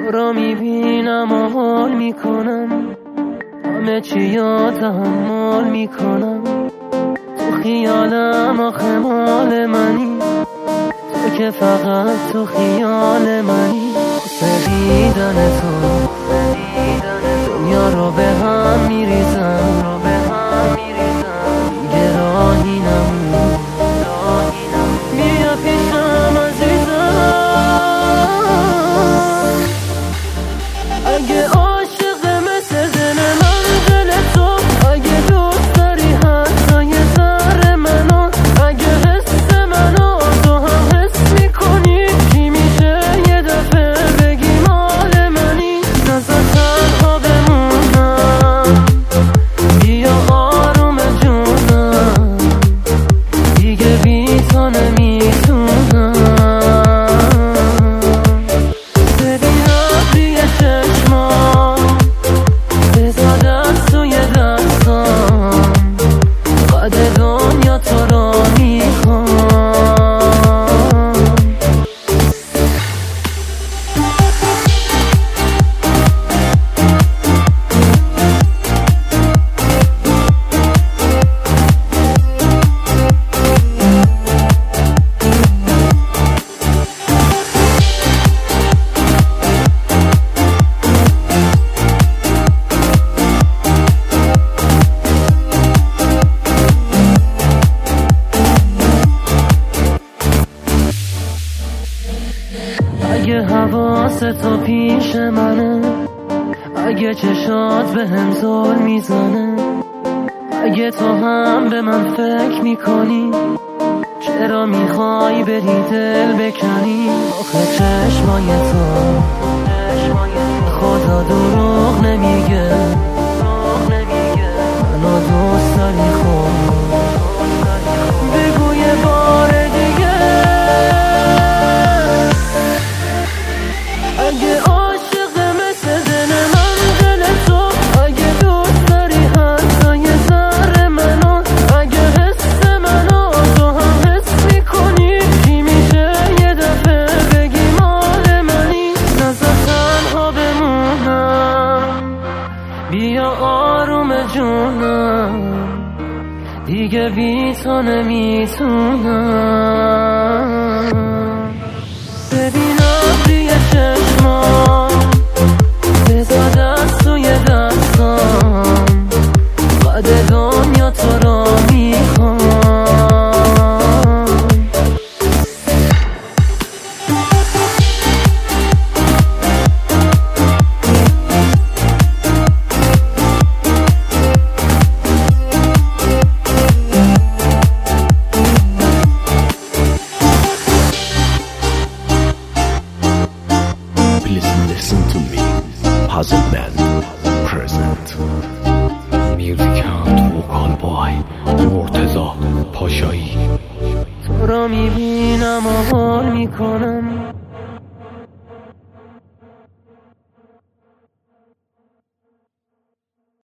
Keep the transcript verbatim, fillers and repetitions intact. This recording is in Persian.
تو را میبینم و حال میکنم، همه چی یاد تحمل میکنم. تو خیالم آخه مال منی، تو که فقط تو خیال منی. واسه دیدن تو دنیا رو به هم میریزم، دیگه راهی نمون. بیا پیشم عزیزم، اگه عاشق مثل دل من دل تو، اگه دوست داری حتی یه ذره منو، اگه حس منو تو هم حس میکنی، چی میشه یه دفعه بگی مال منی؟ نزا تنها بمونم، بیا آروم جونم، دیگه بی تو نمیتونم. ببینم توی چشمام، بذار دست توی دستام، قد دنیا تو رو میخوام. اگه حواست تو پیش منه، اگه چشات به هم زل میزنه، اگه تو هم به من فکر میکنی، چرا میخوای بری دل بکنی؟ آخه چشمای تو خدا دروغ نمیگه، منو دوست داری خود، بگو یه بار دیگه. اگه عاشق مثل دل من دل تو، اگه دوست داری حتی یه ذره منو، اگه حس منو تو هم حس میکنی، چی میشه یه دفعه بگی مال منی؟ نزا تنها بمونم، بیا آروم جونم، دیگه بی تو نمیتونم. ببینم توی چشمام، بذار دست توی دستام، قد دنیا تو رو میخوام. Please listen to me. Puzzle Band present. Music out vocal by مرتضی پاشایی. تو را میبینم و حال میکنم،